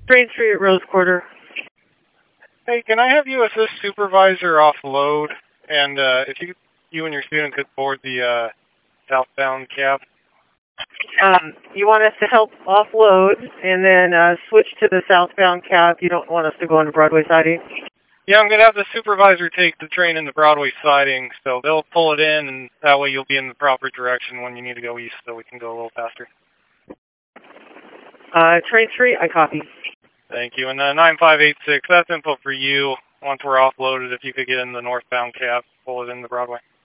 Train 3 at Rose Quarter. Hey, can I have you assist supervisor offload? And if you and your student could board the southbound cab. You want us to help offload and then switch to the southbound cab? You don't want us to go into Broadway siding? Yeah, I'm going to have the supervisor take the train into Broadway siding, so they'll pull it in, and that way you'll be in the proper direction when you need to go east, so we can go a little faster. Train 3, I copy. Thank you. And 9586, that's info for you. Once we're offloaded, if you could get in the northbound cab, pull it into Broadway.